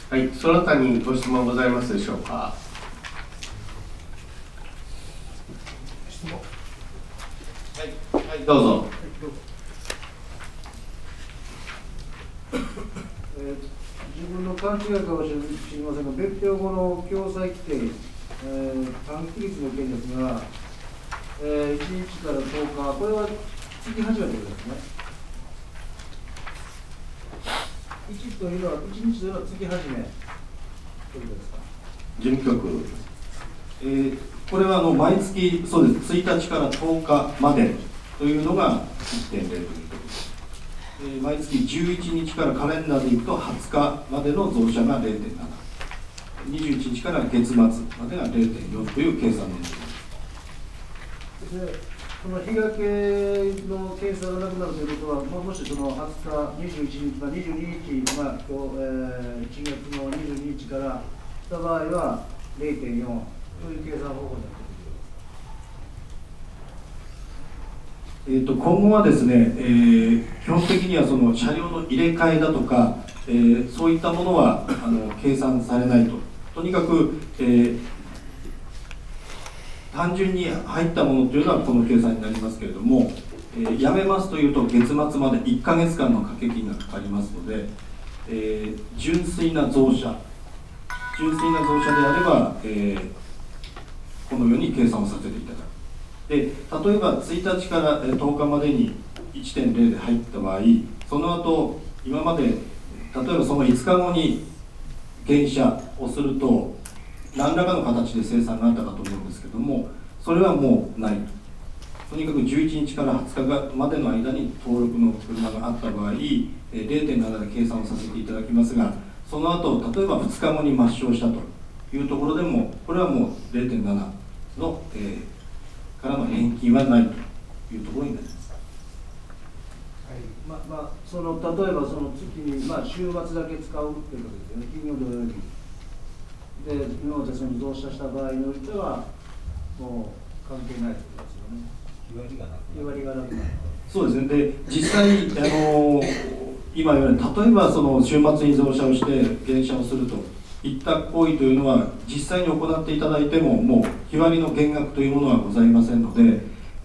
はい、その他にご質問ございますでしょうか。 質問。 はい、どうぞ。 自分の勘違いかもしれませんが、別表後の共済規定、短期率の件ですが、1日から10日、これは月始めということですね。1というのは、1日というのは月始めということですか。 事務局、これは毎月、そうです、1日から10日までというのが 1.0 ということです。毎月11日からカレンダーでいくと20日までの増車が 0.7、21日から月末までが 0.4 という計算になります。 でこの日掛けの計算がなくなるということは、もしその20日、21日、22日が今日、1月の22日からした場合は 0.4 という計算方法になって今後はですね、基本的にはその車両の入れ替えだとか、そういったものは計算されないと。とにかく、単純に入ったものというのはこの計算になりますけれども、やめますというと月末まで1ヶ月間の掛け金がかかりますので、純粋な増車であれば、このように計算をさせていただく。で例えば1日から10日までに 1.0 で入った場合、その後今まで例えばその5日後に減車をすると何らかの形で生産があったかと思うんですけども、それはもうないと。にかく11日から20日までの間に登録の車があった場合 0.7 で計算をさせていただきますが、その後例えば2日後に抹消したというところでも、これはもう 0.7 の、からの返金はないというところになります。 その例えばその月に、週末だけ使うということですよね、金曜土曜日で、今までその増車した場合においては、もう関係ないということですよね。日割りがなくなる。 そうですね。で実際今言われる、例えばその週末に増車をして減車をするといった行為というのは実際に行っていただいてももう日割りの減額というものはございませんので、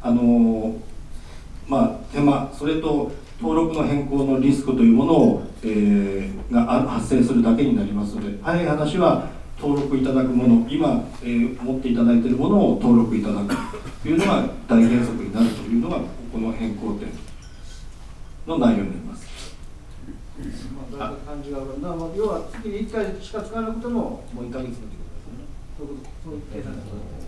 手間、それと登録の変更のリスクというものを、が発生するだけになりますので、早い話は登録いただくもの、今、持っていただいているものを登録いただくというのが大原則になるというのがこの変更点の内容になります。 感じが要は月に1回しか使わなくても、もう1ヶ月のということですよね。そういう計算だと思います。